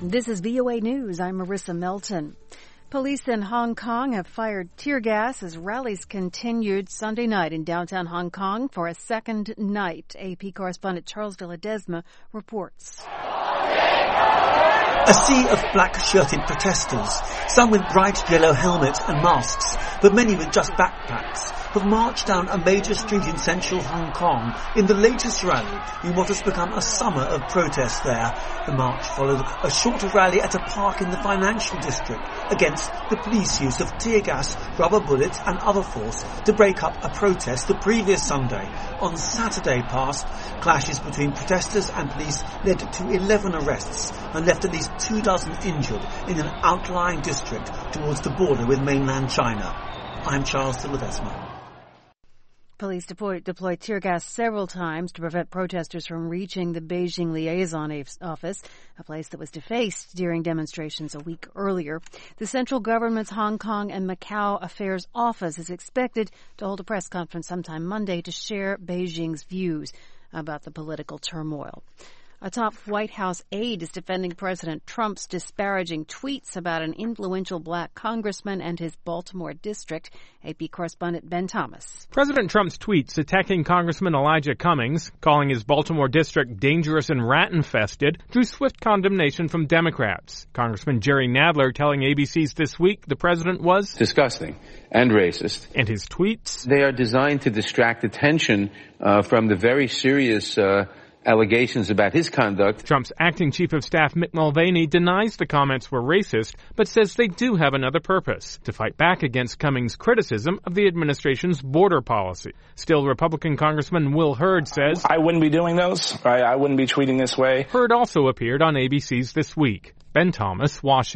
This is VOA News. I'm Marissa Melton. Police in Hong Kong have fired tear gas as rallies continued Sunday night in downtown Hong Kong for a second night. AP correspondent Charles Villadesma reports. A sea of black-shirted protesters, some with bright yellow helmets and masks, but many with just backpacks, have marched down a major street in central Hong Kong in the latest rally in what has become a summer of protests there. The march followed a shorter rally at a park in the financial district against the police use of tear gas, rubber bullets and other force to break up a protest the previous Sunday. On Saturday past, clashes between protesters and police led to 11 arrests and left at least 24 injured in an outlying district towards the border with mainland China. I'm Charles Villadesma. Police deployed tear gas several times to prevent protesters from reaching the Beijing liaison office, a place that was defaced during demonstrations a week earlier. The central government's Hong Kong and Macau Affairs Office is expected to hold a press conference sometime Monday to share Beijing's views about the political turmoil. A top White House aide is defending President Trump's disparaging tweets about an influential black congressman and his Baltimore district. AP correspondent Ben Thomas. President Trump's tweets attacking Congressman Elijah Cummings, calling his Baltimore district dangerous and rat-infested, drew swift condemnation from Democrats. Congressman Jerry Nadler telling ABC's This Week the president was disgusting and racist. And his tweets? They are designed to distract attention from the very serious allegations about his conduct. Trump's acting chief of staff, Mick Mulvaney, denies the comments were racist, but says they do have another purpose, to fight back against Cummings' criticism of the administration's border policy. Still, Republican Congressman Will Hurd says, I wouldn't be doing those. I wouldn't be tweeting this way. Hurd also appeared on ABC's This Week. Ben Thomas, Washington.